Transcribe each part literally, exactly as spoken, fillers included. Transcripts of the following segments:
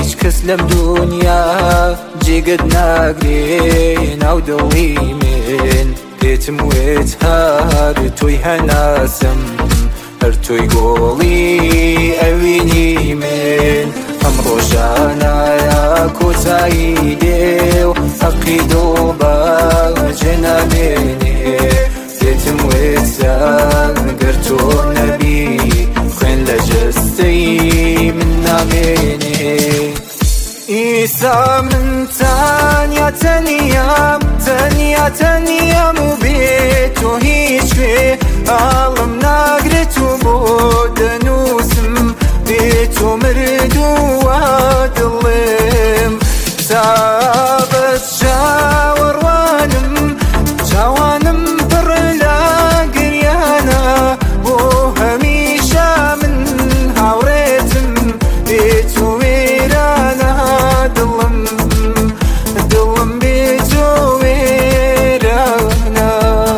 هیچ کەس لەم دونیا جێگەت ناگرێ ناو دڵی من پێتم وێت هەر تۆی هەناسم هەر تۆی گۆڵی ئەوینی من ئەم ڕۆژانایە کۆتایی دێو حەقی دۆ بەجێ نامێنێ پێتم وێتە گەر تۆ نەبی خوێن لە جەستەی من نامێنێ ئیسا من تەنیا تەنیام تەنیا تەنیام و بێ تۆ هیچ کوێ ئاڵم ناگرێت و بۆ دەنووسم بێ تۆ مردووە دڵم تابەت چاوەڕوانم چاوانم پڕ لە گریانە بۆ هەمیشە من هاوڕێتم بێ تۆ وێرانە دڵم دڵم بێ تۆ وێرانە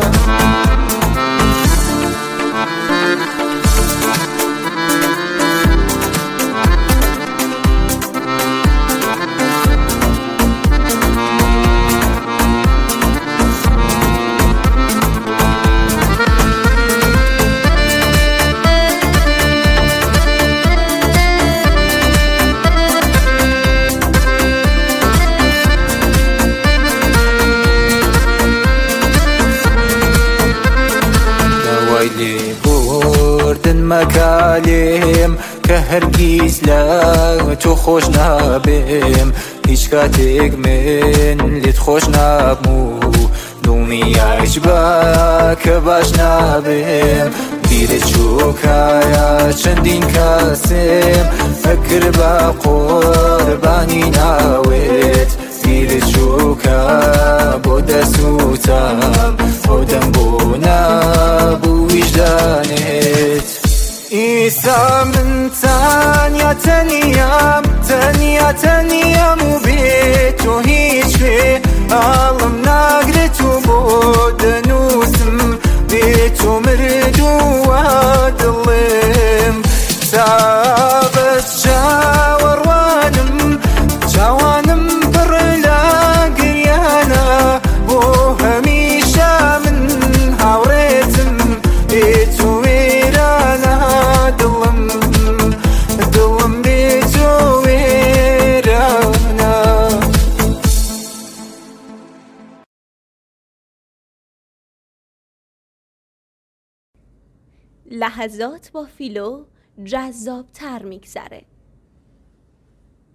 بردن مەکالێم کە هەرگیز لە تۆ خۆش نابێم هیچ کاتێک من لێت خۆش نابوو دڵنیایش بە کە باش نابێم بیرت چووکایە چەندین کەسێم فەکر بە قوربانی ناوێت بیرت چووکە بۆ دەسووتم بۆ دەم بۆ نەبوو ویژدانێت ئیسا من تەنیا تەنیام تەنیا تەنیام و بێ تۆ هیچ کوێ ئاڵم ناگرێت و بۆ دەنووسم بێ تۆ مردووە دڵم تابەت چاوەڕوانم چاوانم پڕ لە گریانە بۆ هەمیشە من هاوڕێتم بێ تۆ وێرانە دڵم دڵم بێ تۆ وێرانە. لحظات با فیلو جذاب‌تر می‌گذره.